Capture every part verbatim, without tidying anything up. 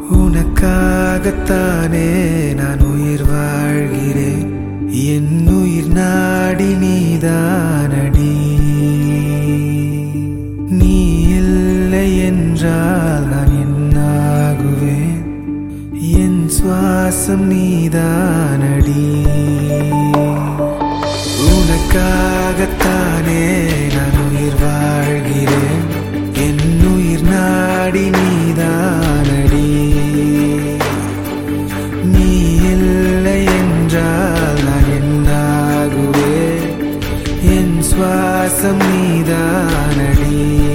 உனக்காகத்தானே நான் உயிர் வாழ்கிறேன். என் உயிர் நாடி நீதானடி. நீ இல்லை என்றால் நான் என்னாகுவேன்? என் சுவாசம் நீதானடி. உனக்காகத்தானே நான் உயிர் வாழ்கிறேன். என் உயிர் நாடி நீதானடி. நீ இல்லை என்றால் நான் என்னாகுவேன்? என் சுவாசம் நீதானடி.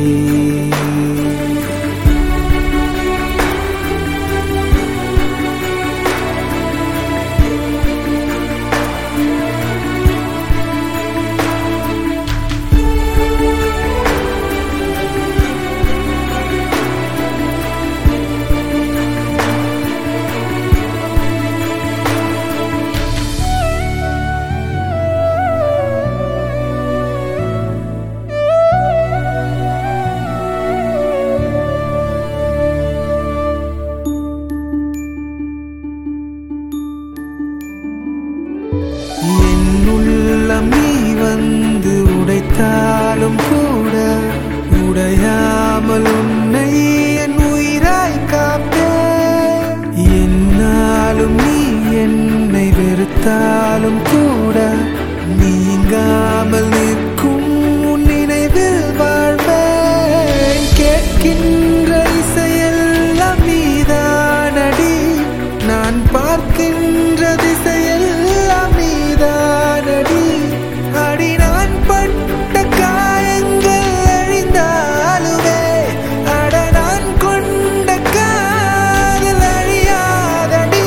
என் உள்ளம் நீ வந்து உடைத்தாலும் கூட உடையாமல் உன்னை என் உயிராய் காப்பேன். என்னாலும் நீ என்னை வெறுத்தாலும் கூட நீங்காமல் நிற்கும் உன் நினைவில் வாழ்வேன். கேட்கின்ற இசையெல்லாம் நீதானடி. நான் பார்க்கின்ற திசையெல்லாம் நீதானடி. அடி நான் பட்ட காயங்கள் அழிந்தாலுமே அட நான் கொண்ட காதல் அழியாதடி.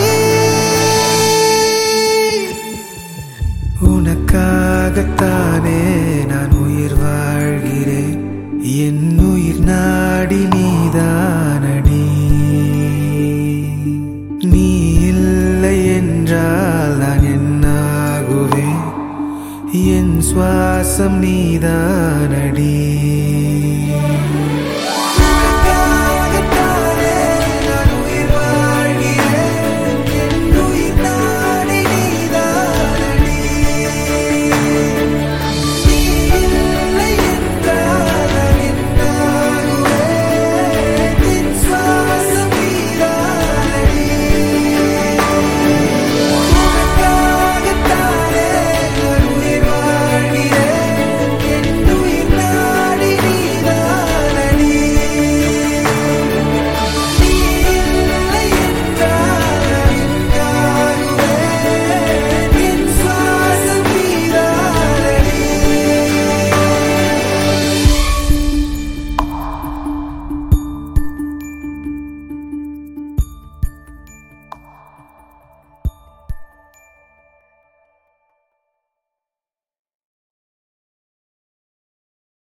உனக்காகத்தானே நான் உயிர் வாழ்கிறேன். என் உயிர் நாடி நீதானடி. நீ இல்லை என்றால் நான் என்னாகுவேன்? என் சுவாசம் நீதான்.